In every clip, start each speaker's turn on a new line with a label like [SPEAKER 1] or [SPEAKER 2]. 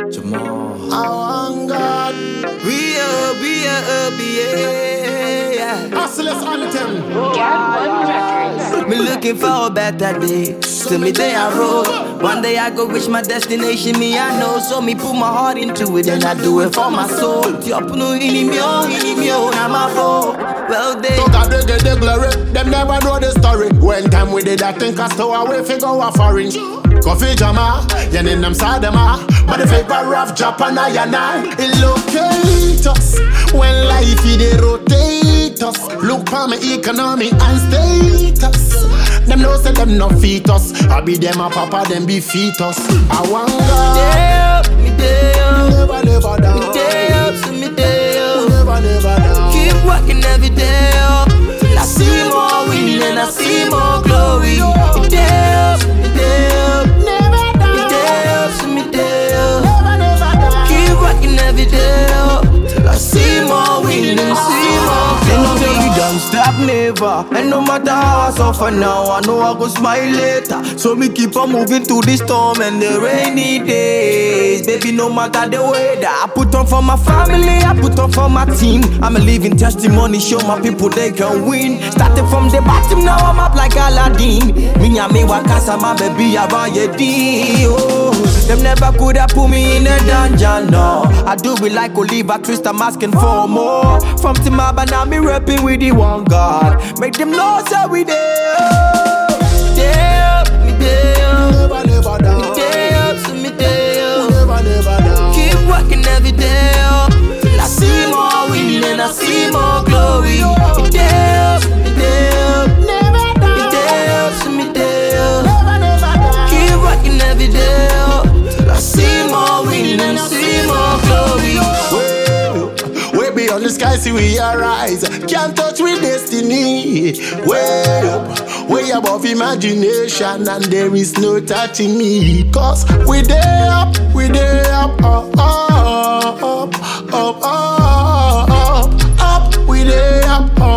[SPEAKER 1] Jamal.
[SPEAKER 2] I want God.
[SPEAKER 1] We up, yeah.
[SPEAKER 2] Hustlers anthem.
[SPEAKER 1] Me looking for a better day. Till me day I roll. One day I go reach my destination, me I know. So me put my heart into it and I do it for my soul. Tiop no inimio, I'm a fool. Well they
[SPEAKER 2] To God they get the glory. Them never know the story. When time we did that think I stole away figure a foreign. Coffee jama, yen in them sadama. But the paper rough Japan I it locate us. When life they rotate us. Look for my economy and status. Them know say them no fetus. I be them a papa, them be fetus. I want God.
[SPEAKER 1] me day up,
[SPEAKER 2] Never down.
[SPEAKER 1] me day up, so me day up.
[SPEAKER 2] Never down.
[SPEAKER 1] Keep working every day up. Till I see more winning and I see more glory. Me day up, me day up.
[SPEAKER 2] Never down.
[SPEAKER 1] Me day up, so me day up.
[SPEAKER 2] Never down.
[SPEAKER 1] Keep working every day up. Till I see more winning and see more glory. Don't stop never. And no matter how I suffer now, I know I go smile later. So me keep on moving through the storm and the rainy days. Baby, no matter the weather, I put on for my family, I put on for my team. I'm a living testimony, show my people they can win. Started from the bottom, now I'm up like Aladdin. Me and me wakasa, my baby, around your deal. Oh, them never could have put me in a dungeon, no. I do it like Oliver Twist, I'm asking for more. From Timaba, now me rapping with the one God. Make them know so we there. Day up, me day up.
[SPEAKER 2] Never down.
[SPEAKER 1] Me day up, so me day up.
[SPEAKER 2] Never down.
[SPEAKER 1] Keep working every day up. Till I see more winning and I see more glory. Me day up, me day up.
[SPEAKER 2] Never down.
[SPEAKER 1] Me day up, so me day up.
[SPEAKER 2] Never down.
[SPEAKER 1] Keep working every day up. Till I see more winning and I see more glory.
[SPEAKER 2] Way beyond the sky, see we arise. Can't touch with destiny. Way up, way above imagination, and there is no touching me. Cause we there up, up, we there up, up. We there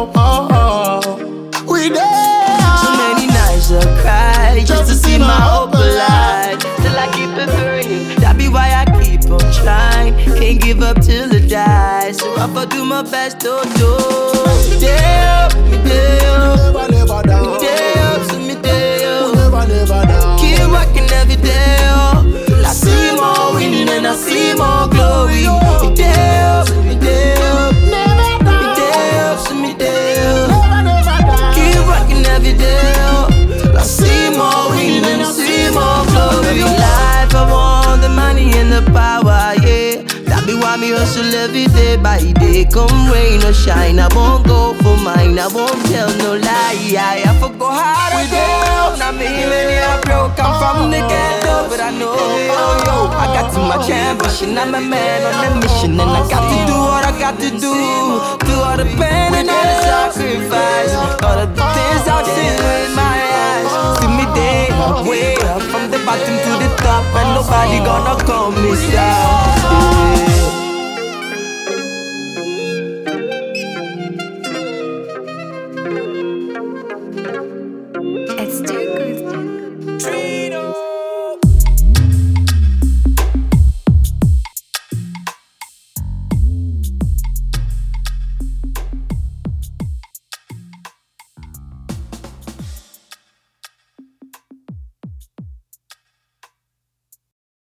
[SPEAKER 2] up.
[SPEAKER 1] So many nights I cry just to see my hope alive. Till I keep it burning. That be why I keep on trying. Can't give up till I die. So I'ma do my best to do. Day up, me day up.
[SPEAKER 2] Never down.
[SPEAKER 1] Me day up, so me day up.
[SPEAKER 2] Never down.
[SPEAKER 1] Keep working every day up. Till I see more winning and I see more glory. Me day up, so me day up.
[SPEAKER 2] Never down.
[SPEAKER 1] Me day up, so me day up.
[SPEAKER 2] Never down.
[SPEAKER 1] Keep working every day up. Till I see more winning and I see more glory. Life, I want the money and the power, yeah. That be why me hustle every day by day. Come rain or shine, I won't go for mine. I won't tell no lie. I forgo how to go. Now me many are broke. I'm from the ghetto, but I know I got too much ambition. I'm a man on a mission, and I got to do what I got to do. Through all the pain and all the sacrifice, all of the things I've seen with my eyes. See me there, way up from the bottom to the top, and nobody gonna calm me down.